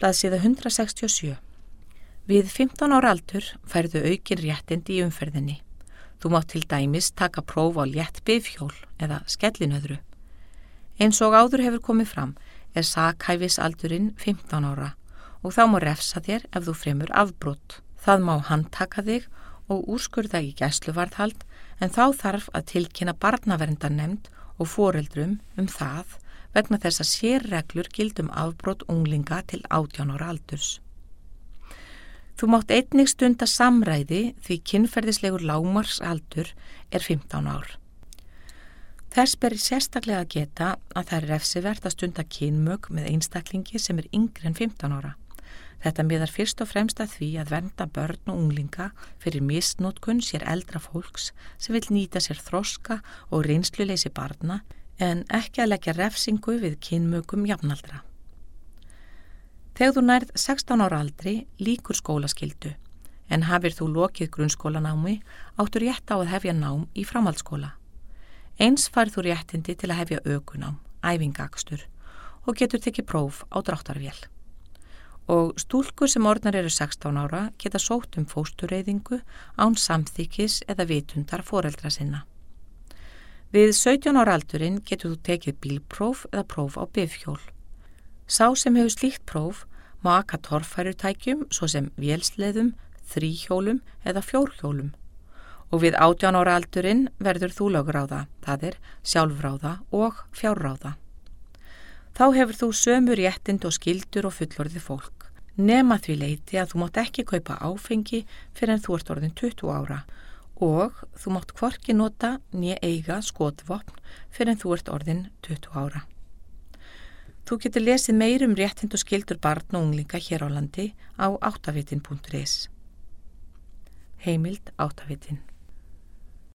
Blaðsíða 167. Við 15 ára aldur færðu aukin réttindi í umferðinni. Þú mátt til dæmis taka próf á létt bifhjól eða skellinöðru. Eins og áður hefur komið fram sakhæfisaldurinn 15 ára og þá má refsa þér ef þú fremur afbrot. Það má handtaka þig og úrskurða í gæsluvarðhald en þá þarf að tilkynna barnaverndarnefnd og foreldrum það vegna þess að sérreglur gilda afbrot unglinga til 18 ára aldurs. Þú mátt einnig stunda samræði því kynferðislegur lágmarksaldur 15 ár. Þess ber sérstaklega að geta að það refsivert að stunda kynmök með einstaklingi sem yngri en 15 ára. Þetta miðar fyrst og fremst að því að vernda börn og unglinga fyrir misnotkun sér eldra fólks sem vill nýta sér þroska og reynsluleysi barna en ekki að leggja refsingu við kynmökum jafnaldra. Þegar þú nærð 16 ára aldri lýkur skólaskyldu en hafir þú lokið grunnskólanámi áttu rétt á að hefja nám í framhaldsskóla. Eins færð þú réttindi til að hefja ökunám, æfingakstur og getur tekið próf á dráttarvél. Og stúlkur sem orðnar eru 16 ára geta sótt fóstureyðingu án samþykkis eða vitundar foreldra sinna. Við 17 ára aldurinn getur þú tekið bílpróf eða próf á bifhjól. Sá sem hefur slíkt próf má aka torfærutækjum svo sem vélsleðum, þríhjólum eða fjórhjólum. Og við 18 ára aldurinn verður þú lögráða, það sjálfráða og fjárráða. Þá hefur þú sömu réttind og skyldur og fullorðið fólk, nema því leyti að þú mátt ekki kaupa áfengi fyrir en þú ert orðin 20 ára og þú mátt hvorki nota né eiga skotvopn fyrir en þú ert orðin 20 ára. Þú getur lesið meir réttind og skyldur barna og unglinga hér á landi á áttavitin.is. Heimild Áttavitin.